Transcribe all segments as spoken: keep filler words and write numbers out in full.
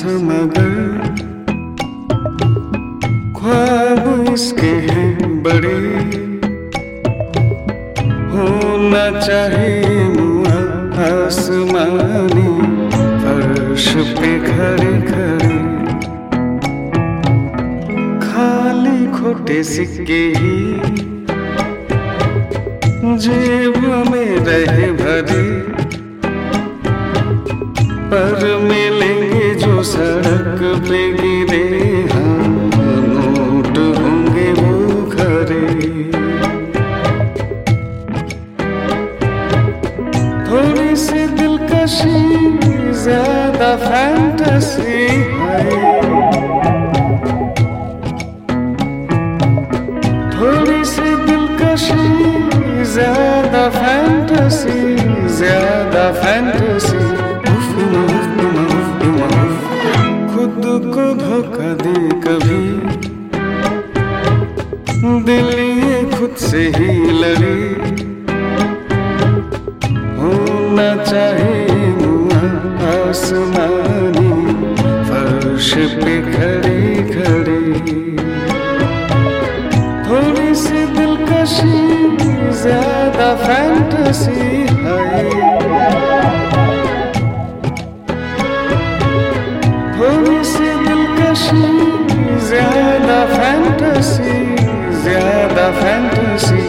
मगर ख्वाब इसके हैं बड़े, होना चाहिए मुआ आसमानी फर्श पे खड़े खड़े। खाली खोटे सिक्के ही जेब में रहे भरे, पर मिलेंगे जो सड़क पे गिरे, हाँ नोट होंगे वो खरे। थोड़ी सी दिलकशी ज्यादा फैंटेसी है, थोड़ी सी दिलकशी ज्यादा फैंटेसी, ज्यादा फैंटेसी। खुद को धोखा दे कभी, दिल ये खुद से ही लड़े, होना चाहिए मुआ आसमानी फर्श पे खड़े खड़े। थोड़ी सी दिलकशी ज्यादा फैंटेसी है, थोड़ी सी दिलकशी ज्यादा फैंटेसी, ज्यादा फैंटेसी।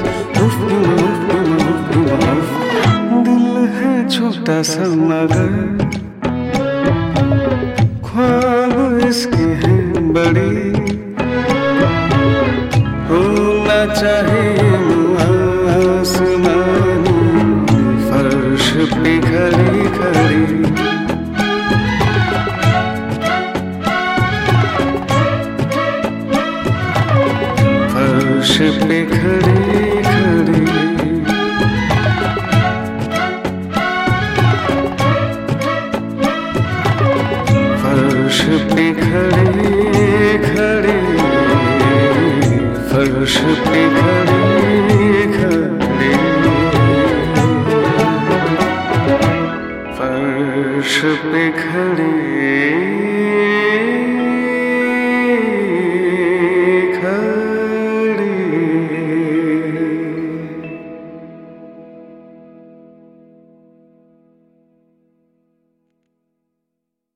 दिल है छोटा सा मगर ख्वाब इसके हैं बड़े, होना चाहिए मुआ आसमानी फर्श पे खड़े खड़े। फर्श पे खड़े खड़े, फर्श पे खड़े खड़े, फर्श पे खड़े खड़े, फर्श पे खड़े।